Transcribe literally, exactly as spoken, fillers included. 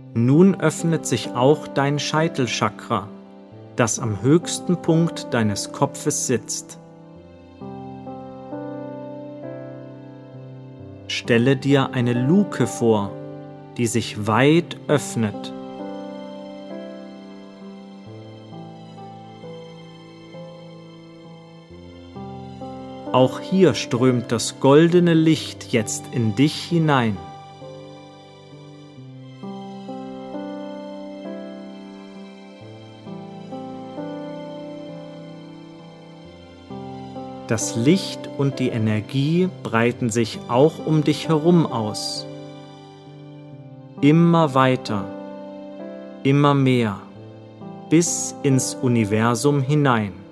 Nun öffnet sich auch dein Scheitelchakra, das am höchsten Punkt deines Kopfes sitzt. Stelle dir eine Luke vor, die sich weit öffnet. Auch hier strömt das goldene Licht jetzt in dich hinein. Das Licht und die Energie breiten sich auch um dich herum aus. Immer weiter, immer mehr, bis ins Universum hinein.